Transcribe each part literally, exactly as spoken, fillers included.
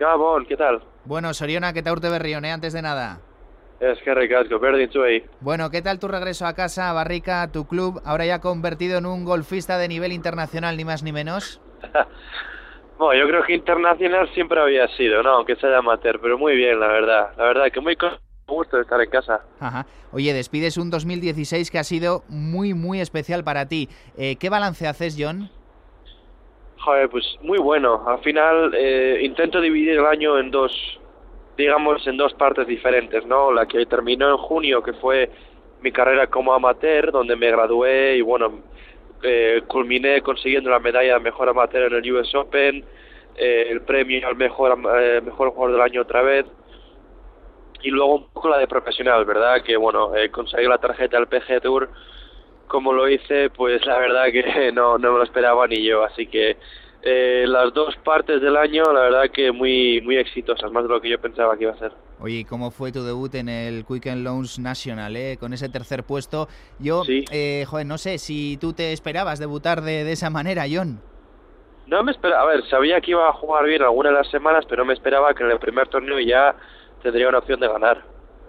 Gabon, ¿qué tal? Bueno, Soriona, ¿qué tal urte berrión, eh? Antes de nada. Es que ricasco, berdin zuei. Bueno, ¿qué tal tu regreso a casa, Barrica, tu club, ahora ya convertido en un golfista de nivel internacional, ni más ni menos? Bueno, yo creo que internacional siempre había sido, ¿no? Aunque sea amateur, pero muy bien, la verdad. La verdad que muy con gusto de estar en casa. Ajá. Oye, despides un dos mil dieciséis que ha sido muy, muy especial para ti. Eh, ¿Qué balance haces, John? Joder, pues muy bueno. Al final eh, intento dividir el año en dos, digamos, en dos partes diferentes, ¿no? La que terminó en junio, que fue mi carrera como amateur, donde me gradué y, bueno, eh, culminé consiguiendo la medalla de mejor amateur en el U S Open, eh, el premio al mejor, eh, mejor jugador del año otra vez, y luego un poco la de profesional, ¿verdad? Que, bueno, eh, conseguí la tarjeta del P G A Tour. Como lo hice, pues la verdad que no, no me lo esperaba ni yo, así que eh, las dos partes del año, la verdad que muy muy exitosas, más de lo que yo pensaba que iba a ser. Oye, ¿cómo fue tu debut en el Quicken Loans National, eh? Con ese tercer puesto? Yo, Sí. eh, joder, no sé si tú te esperabas debutar de, de esa manera, John. No me esperaba, a ver, sabía que iba a jugar bien alguna de las semanas, pero no me esperaba que en el primer torneo ya tendría una opción de ganar.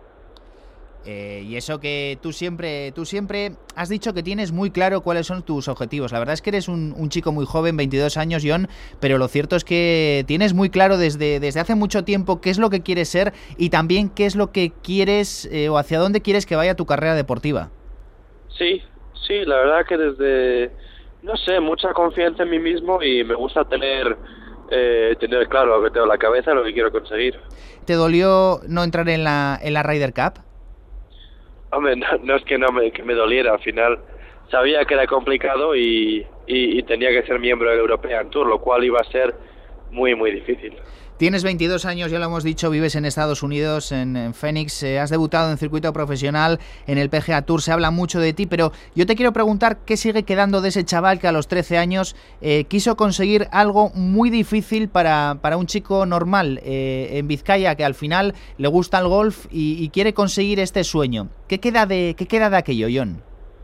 Eh, y eso que tú siempre, tú siempre has dicho que tienes muy claro cuáles son tus objetivos. La verdad es que eres un, un chico muy joven, veintidós años, John, pero lo cierto es que tienes muy claro desde, desde hace mucho tiempo qué es lo que quieres ser y también qué es lo que quieres eh, o hacia dónde quieres que vaya tu carrera deportiva. Sí, sí, la verdad que desde, no sé, mucha confianza en mí mismo y me gusta tener, eh, tener claro lo que tengo en la cabeza, lo que quiero conseguir. ¿Te dolió no entrar en la, en la Ryder Cup? Hombre, no, no es que no me, que me doliera, al final sabía que era complicado y, y, y tenía que ser miembro del European Tour, lo cual iba a ser muy, muy difícil. Tienes veintidós años, ya lo hemos dicho, vives en Estados Unidos, en, en Phoenix, eh, has debutado en circuito profesional, en el P G A Tour, se habla mucho de ti, pero yo te quiero preguntar qué sigue quedando de ese chaval que a los trece años eh, quiso conseguir algo muy difícil para, para un chico normal eh, en Vizcaya, que al final le gusta el golf y, y quiere conseguir este sueño. ¿Qué queda de, qué queda de aquello, John?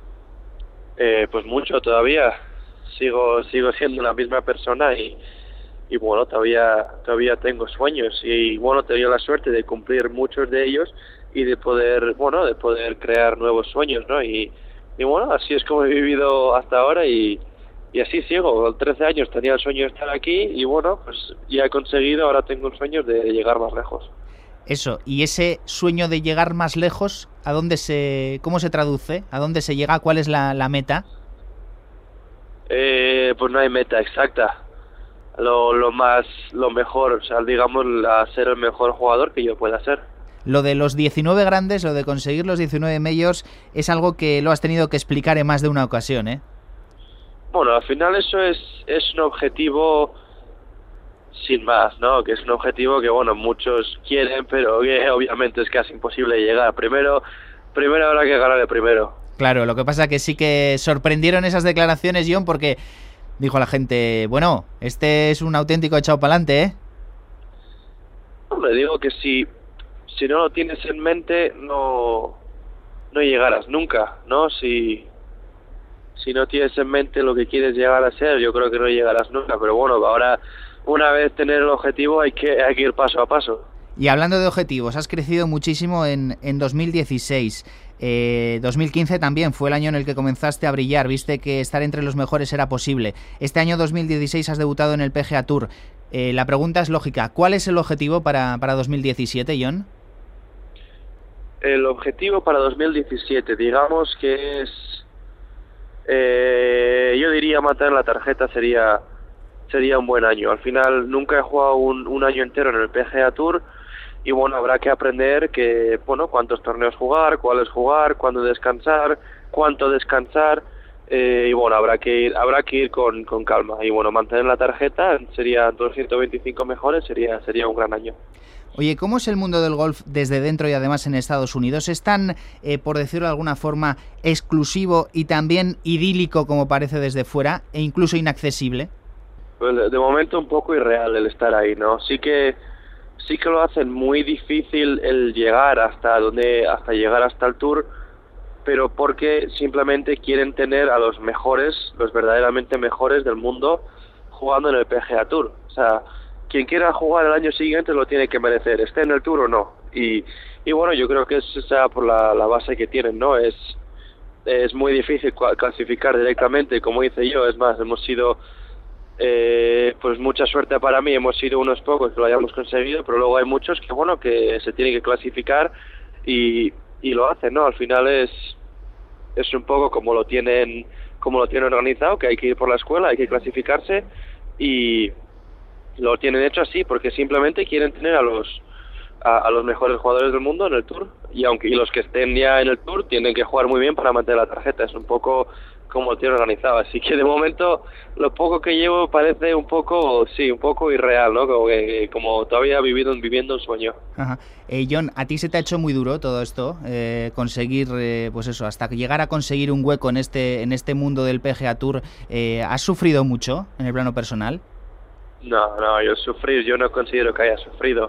Eh, pues mucho todavía, sigo, sigo siendo la misma persona y... y bueno, todavía todavía tengo sueños y bueno, he tenido la suerte de cumplir muchos de ellos y de poder, bueno, de poder crear nuevos sueños, ¿no? Y, y bueno, así es como he vivido hasta ahora y, y así sigo. Con trece años tenía el sueño de estar aquí y bueno, pues ya he conseguido, ahora tengo el sueño de llegar más lejos. Eso, y ese sueño de llegar más lejos, ¿a dónde se, cómo se traduce? ¿A dónde se llega? ¿Cuál es la, la meta? Eh, pues no hay meta exacta. Lo, lo más, lo mejor, o sea, digamos, a ser el mejor jugador que yo pueda ser. Lo de los diecinueve grandes, lo de conseguir los diecinueve majors, es algo que lo has tenido que explicar en más de una ocasión, ¿eh? Bueno, al final eso es, es un objetivo sin más, ¿no? Que es un objetivo que, bueno, muchos quieren, pero que obviamente es casi imposible llegar. Primero, primero habrá que ganar el primero. Claro, lo que pasa que sí que sorprendieron esas declaraciones, John, porque... dijo la gente, bueno, este es un auténtico echado para adelante, ¿eh? Hombre, digo que si, si no lo tienes en mente, no, no llegarás nunca, ¿no? Si, si no tienes en mente lo que quieres llegar a ser, yo creo que no llegarás nunca. Pero bueno, ahora, una vez tener el objetivo, hay que, hay que ir paso a paso. Y hablando de objetivos, has crecido muchísimo en, en dos mil dieciséis. Eh, dos mil quince también fue el año en el que comenzaste a brillar, viste que estar entre los mejores era posible. Este año dos mil dieciséis has debutado en el P G A Tour. Eh, la pregunta es lógica, ¿cuál es el objetivo para, para dos mil diecisiete, John? El objetivo para dos mil diecisiete, digamos que es... Eh, yo diría mantener la tarjeta sería, sería un buen año. Al final nunca he jugado un, un año entero en el P G A Tour. Y bueno, habrá que aprender que, bueno, cuántos torneos jugar, cuáles jugar, cuándo descansar, cuánto descansar, eh, y bueno, habrá que ir, habrá que ir con, con calma. Y bueno, mantener la tarjeta sería doscientos veinticinco mejores, sería, sería un gran año. Oye, ¿cómo es el mundo del golf desde dentro y además en Estados Unidos? ¿Es tan, eh, por decirlo de alguna forma, exclusivo y también idílico como parece desde fuera e incluso inaccesible? Pues de momento un poco irreal el estar ahí, ¿no? Sí que sí que lo hacen muy difícil el llegar hasta donde, hasta llegar hasta el Tour, pero porque simplemente quieren tener a los mejores, los verdaderamente mejores del mundo jugando en el P G A Tour. O sea, quien quiera jugar el año siguiente lo tiene que merecer, esté en el Tour o no. Y, y bueno, yo creo que es esa por la, la base que tienen, ¿no? Es, es muy difícil clasificar directamente, como hice yo. Es más, hemos sido, eh, pues mucha suerte para mí, hemos sido unos pocos que lo hayamos conseguido, pero luego hay muchos que, bueno, que se tienen que clasificar y, y lo hacen, ¿no? Al final es, es un poco como lo tienen, como lo tienen organizado, que hay que ir por la escuela, hay que clasificarse y lo tienen hecho así porque simplemente quieren tener a los a, a los mejores jugadores del mundo en el Tour, y aunque y los que estén ya en el Tour tienen que jugar muy bien para mantener la tarjeta. Es un poco como lo tienen organizado, así que de momento lo poco que llevo parece un poco, sí, un poco irreal, ¿no? Como que como todavía vivido, viviendo un sueño. Ajá. Eh, Jon, ¿a ti se te ha hecho muy duro todo esto? Eh, conseguir, eh, pues eso, hasta llegar a conseguir un hueco en este en este mundo del P G A Tour, eh, ¿has sufrido mucho en el plano personal? No, no, yo sufrir, yo no considero que haya sufrido.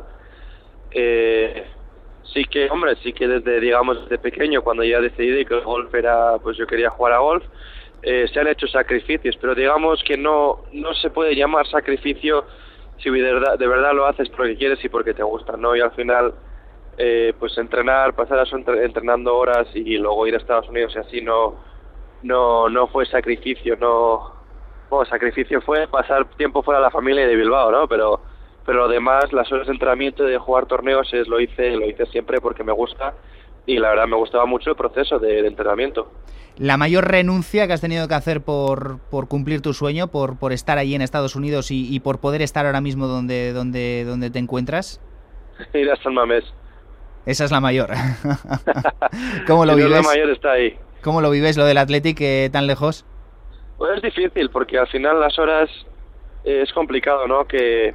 Eh, sí que, hombre, sí que desde, digamos, desde pequeño, cuando ya decidí que el golf era, pues yo quería jugar a golf, eh, se han hecho sacrificios, pero digamos que no no se puede llamar sacrificio si de verdad, de verdad lo haces porque quieres y porque te gusta, ¿no? Y al final, eh, pues entrenar, pasar eso entre, entrenando horas y luego ir a Estados Unidos y así no, no, no fue sacrificio, no... Bueno, sacrificio fue pasar tiempo fuera de la familia y de Bilbao, ¿no? Pero, pero lo demás, las horas de entrenamiento, de jugar torneos, es, lo hice, lo hice siempre porque me gusta y la verdad me gustaba mucho el proceso de, de entrenamiento. ¿La mayor renuncia que has tenido que hacer por, por cumplir tu sueño, por, por estar allí en Estados Unidos y, y por poder estar ahora mismo donde, donde, donde te encuentras? Ir a San Mamés. Esa es la mayor. ¿Cómo lo si vives? No, la mayor está ahí. ¿Cómo lo vives, lo del Athletic, eh, tan lejos? Pues es difícil porque al final las horas eh, es complicado, ¿no? Que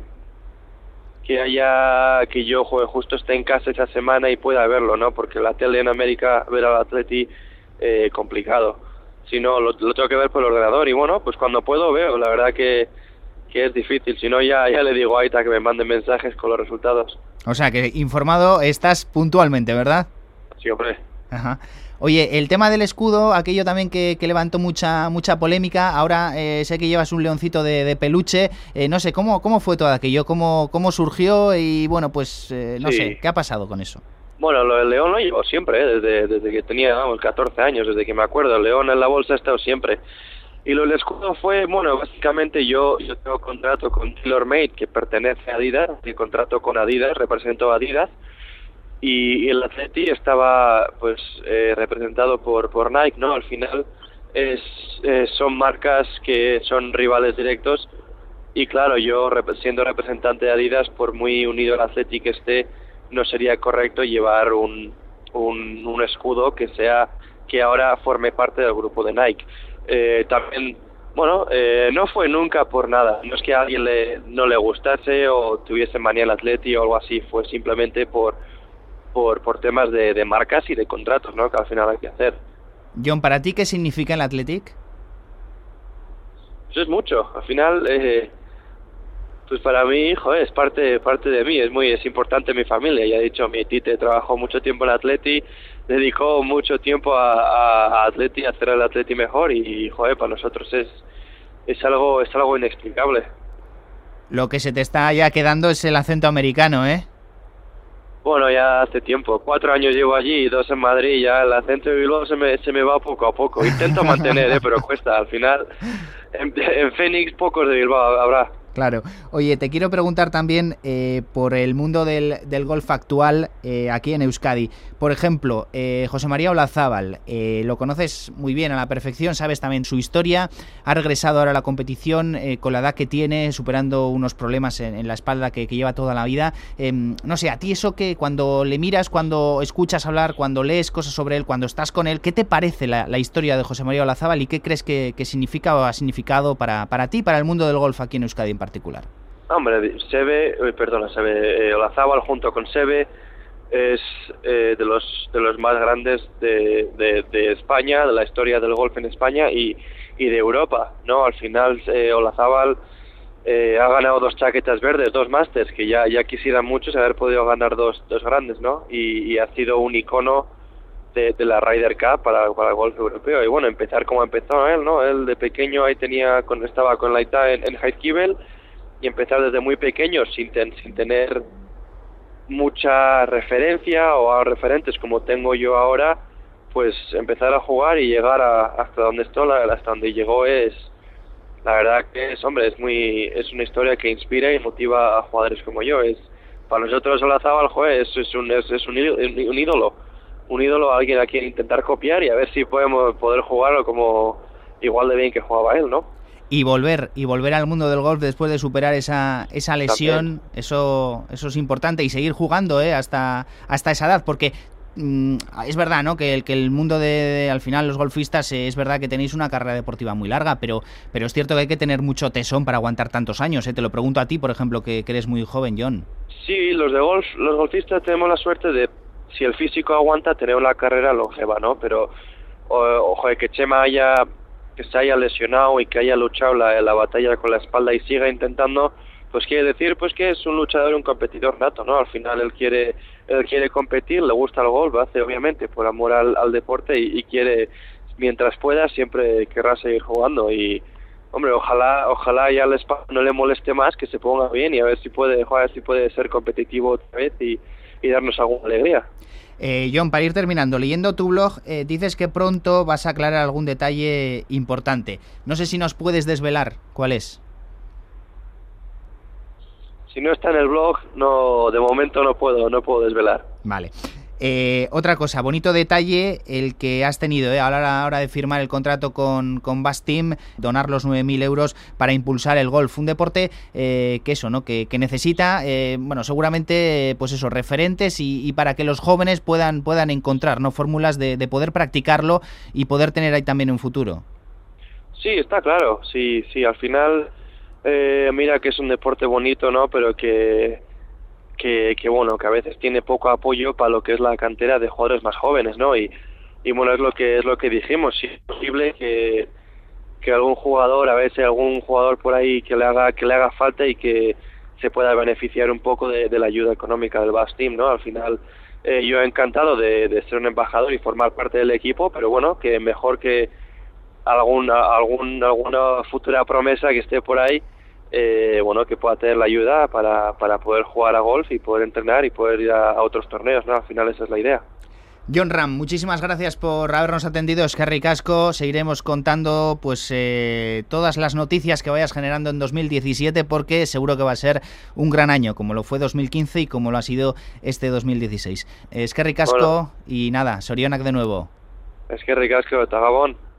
que haya que yo juegue, justo esté en casa esa semana y pueda verlo, ¿no? Porque la tele en América, ver al Atleti, eh, complicado. Si no, lo, lo tengo que ver por el ordenador y bueno, pues cuando puedo veo. La verdad que, que es difícil. Si no, ya, ya le digo a Aita que me mande mensajes con los resultados. O sea, que informado estás puntualmente, ¿verdad? Sí, hombre. Ajá. Oye, el tema del escudo, aquello también que, que levantó mucha mucha polémica. Ahora eh, sé que llevas un leoncito de, de peluche. Eh, no sé, ¿cómo cómo fue todo aquello? ¿Cómo, cómo surgió? Y bueno, pues eh, no sí. sé, ¿qué ha pasado con eso? Bueno, lo del león lo llevo siempre, ¿eh? desde, desde que tenía, vamos, catorce años, desde que me acuerdo. El león en la bolsa ha estado siempre. Y lo del escudo fue, bueno, básicamente yo yo tengo contrato con TaylorMade, que pertenece a Adidas, y contrato con Adidas, represento a Adidas. Y el Atleti estaba pues eh, representado por por Nike, ¿no? Al final es eh, son marcas que son rivales directos y claro, yo siendo representante de Adidas, por muy unido al Atleti que esté, no sería correcto llevar un, un un escudo que sea que ahora forme parte del grupo de Nike. Eh, también bueno, eh, no fue nunca por nada, no es que a alguien le, no le gustase o tuviese manía al Atleti o algo así, fue simplemente por por por temas de, de marcas y de contratos, ¿no? Que al final hay que hacer. Jon, ¿para ti qué significa el Athletic? Eso es mucho. Al final, eh, pues para mí, joder, es parte parte de mí, es muy es importante mi familia. Ya he dicho, mi tite trabajó mucho tiempo en Atleti, dedicó mucho tiempo a, a, a Atleti, a hacer el Atleti mejor y, joder, para nosotros es es algo es algo inexplicable. Lo que se te está ya quedando es el acento americano, ¿eh? Bueno, ya hace tiempo, cuatro años llevo allí y dos en Madrid, ya el acento de Bilbao se me, se me va poco a poco. Intento mantener, ¿eh? Pero cuesta, al final, en, en Phoenix pocos de Bilbao habrá. Claro. Oye, te quiero preguntar también eh, por el mundo del, del golf actual eh, aquí en Euskadi. Por ejemplo, eh, José María Olazábal, eh, lo conoces muy bien a la perfección, sabes también su historia, ha regresado ahora a la competición eh, con la edad que tiene, superando unos problemas en, en la espalda que, que lleva toda la vida. Eh, no sé, a ti eso que cuando le miras, cuando escuchas hablar, cuando lees cosas sobre él, cuando estás con él, ¿qué te parece la, la historia de José María Olazábal y qué crees que, que significa o ha significado para, para ti, para el mundo del golf aquí en Euskadi en particular? Hombre, Seve, eh, perdona, Seve, eh, Olazábal junto con Seve es eh, de los de los más grandes de, de, de España, de la historia del golf en España y, y de Europa, ¿no? Al final eh, Olazábal eh, ha ganado dos chaquetas verdes, dos Masters, que ya ya quisieran muchos haber podido ganar dos dos grandes, ¿no? Y, y ha sido un icono de, de la Ryder Cup para, para el golf europeo. Y bueno, empezar como empezó él, ¿no? Él de pequeño ahí tenía, con, estaba con la I T A en, en Jaizkibel, y empezar desde muy pequeño sin, ten, sin tener mucha referencia o a referentes como tengo yo ahora, pues empezar a jugar y llegar a, hasta donde estoy, hasta donde llegó es, la verdad que es, hombre, es muy, es una historia que inspira y motiva a jugadores como yo. Es, para nosotros Olazábal, joder, es, es, un, es, es un, un ídolo, un ídolo, alguien a quien intentar copiar y a ver si podemos poder jugarlo como igual de bien que jugaba él, ¿no? Y volver, y volver al mundo del golf después de superar esa, esa lesión, eso, eso es importante, y seguir jugando, ¿eh? hasta, hasta esa edad, porque mmm, es verdad, ¿no? Que el, que el mundo de, de, al final, los golfistas, eh, es verdad que tenéis una carrera deportiva muy larga, pero, pero es cierto que hay que tener mucho tesón para aguantar tantos años, ¿eh? Te lo pregunto a ti, por ejemplo, que, que eres muy joven, Jon. Sí, los de golf, los golfistas tenemos la suerte de, si el físico aguanta, tener una carrera longeva, ¿no? Pero, ojo, que Chema haya... que se haya lesionado y que haya luchado la, la batalla con la espalda y siga intentando, pues quiere decir pues que es un luchador, un competidor nato, ¿no? Al final él quiere él quiere competir, le gusta el golf, lo hace obviamente por amor al, al deporte y, y quiere, mientras pueda, siempre querrá seguir jugando. Y, hombre, ojalá ojalá ya la espalda no le moleste más, que se ponga bien y a ver si puede, a ver si puede ser competitivo otra vez y, y darnos alguna alegría. Eh, Jon, para ir terminando, leyendo tu blog, eh, dices que pronto vas a aclarar algún detalle importante. No sé si nos puedes desvelar cuál es. Si no está en el blog, no, de momento no puedo, no puedo desvelar. Vale. Eh, otra cosa, bonito detalle el que has tenido, ¿eh? a la hora de firmar el contrato con, con Bass Team, donar los nueve mil euros para impulsar el golf, un deporte eh, que eso, ¿no? que, que necesita, eh, bueno, seguramente, pues eso, referentes y, y para que los jóvenes puedan, puedan encontrar, ¿no? fórmulas de, de poder practicarlo y poder tener ahí también un futuro. Sí, está claro, sí, sí, al final, eh, mira que es un deporte bonito, ¿no? Pero que... Que, que bueno, que a veces tiene poco apoyo para lo que es la cantera de jugadores más jóvenes, ¿no? Y, y bueno, es lo que es lo que dijimos, si es posible que, que algún jugador, a veces algún jugador por ahí que le haga que le haga falta y que se pueda beneficiar un poco de, de la ayuda económica del Bass Team, ¿no? Al final, eh, yo he encantado de, de ser un embajador y formar parte del equipo, pero bueno, que mejor que alguna algún alguna futura promesa que esté por ahí, Eh, bueno, que pueda tener la ayuda para, para poder jugar a golf y poder entrenar y poder ir a, a otros torneos, ¿no? Al final esa es la idea. Jon Rahm, muchísimas gracias por habernos atendido. Eskerrik asko, seguiremos contando pues eh, todas las noticias que vayas generando en dos mil diecisiete, porque seguro que va a ser un gran año, como lo fue dos mil quince y como lo ha sido este dos mil dieciséis. Eskerrik asko, bueno. Y nada, sorionak de nuevo. Eskerrik asko, eta gabon.